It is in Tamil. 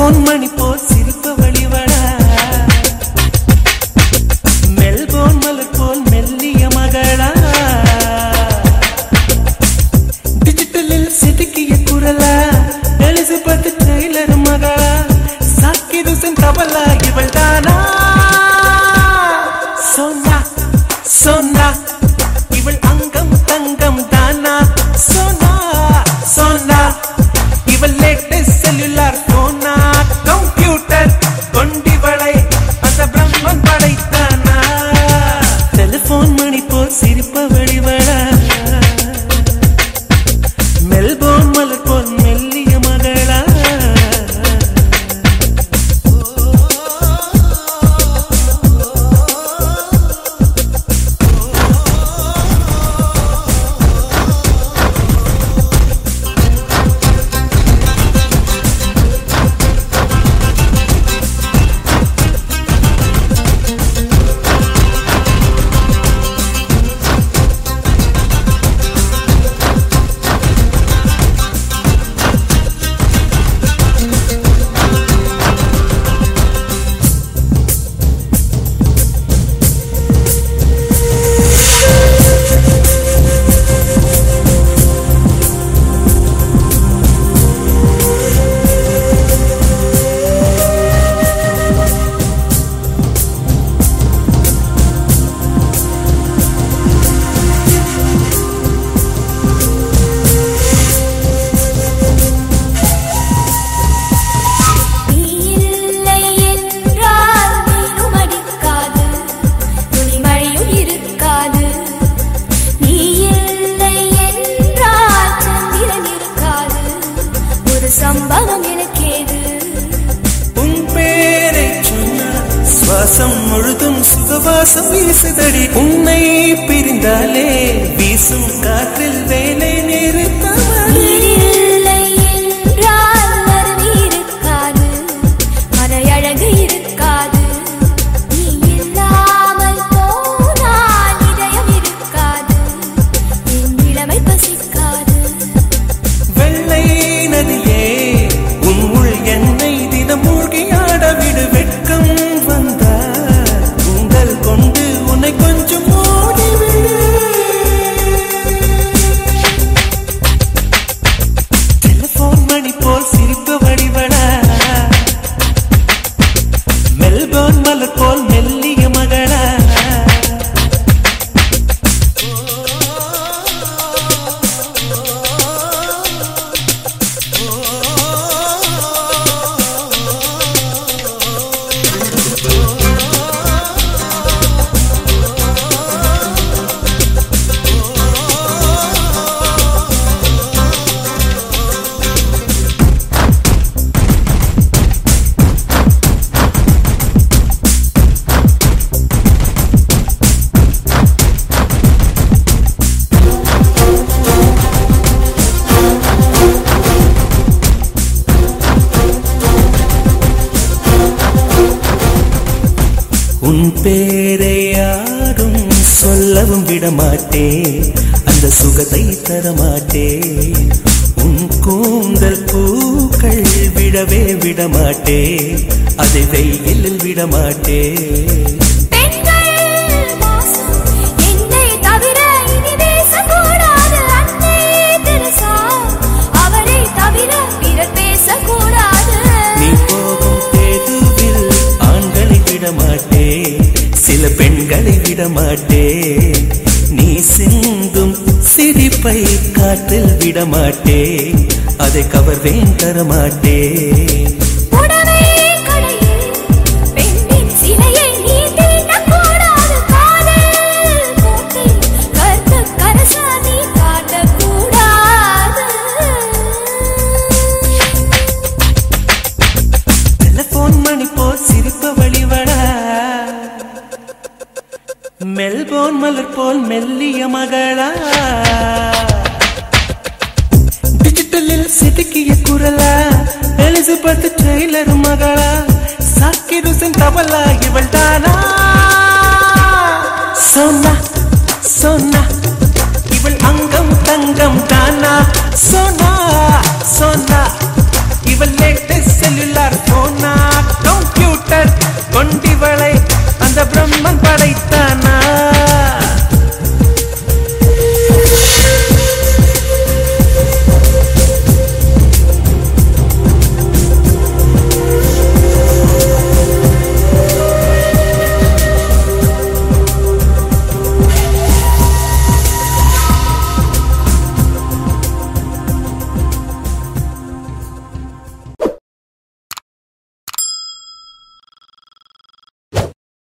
செல்போன் மணி போல் சிரிப்பு வழிவடா மெல்போன் மலர் போல் மெல்லிய மகளா டிஜிட்டலில் செதுக்கிய குரலா எலிசபெத் டெய்லர் மகளா சாக்கிர் ஹுசைன் தபலா இவள் தானா சோனா சோனா இவள் அங்கம் தங்கம் தானா சோனா சோனா இவள் லேட்டஸ்ட் செல்லுலார் போனா கம்ப்யூட்டர் கொண்டிவளை அந்த பிரம்மன் படைத்தானா டெலிபோன் மணி போல் சிரிப்ப வழிவளா மெல்போன் மலர் போல் மெல்லிய மகளா சுவாசம் முழுதும் சுகவாசம் வீசுதடி உன்னை பிரிந்தாலே வீசும் காற்றில் வேலை நிறுத்தவனே இருக்காது மறையழகு இருக்காது நீ இல்லாமல் போனால் இதயம் இருக்காது என் இளமை பசிக்காது வெள்ளை நதியே உன் உள் என்னை தினம் மூழ்கியாட விடு வெட்கம் கொண்டு உன்னை கொஞ்சம் ஓடிவிடு டெலிபோன் மணி போல் சிரிப்பு வடிவடா மெல்போன் மலர் போல் மெல்லிய மகளா உன் பேரை யாரும் சொல்லவும் விடமாட்டே அந்த சுகத்தை தரமாட்டே உன் கூந்தல் பூக்கள் விடவே விடமாட்டே அதை வெயிலில் விடமாட்டே நீ போகும் தேதுவில் ஆண்களை விடமாட்டே சில பெண்களை விடமாட்டே நீ சிந்தும் சிரிப்பை காற்றில் விடமாட்டே அதை கவர்வேன் தரமாட்டே மெல்போன் மலர் போல் மெல்லிய மகளா டிஜிட்டலில் செதுக்கிய குரலா எலிசபெத் டெய்லர் மகளா சாக்கிர் ஹுசைன் தபலா இவள் தானா சோனா சோனா இவள் அங்கம் தங்கம் தானா சோனா சோனா இவள் லேட்டஸ்ட் செல்லுலார் சென்சார் போனா கம்ப்யூட்டர்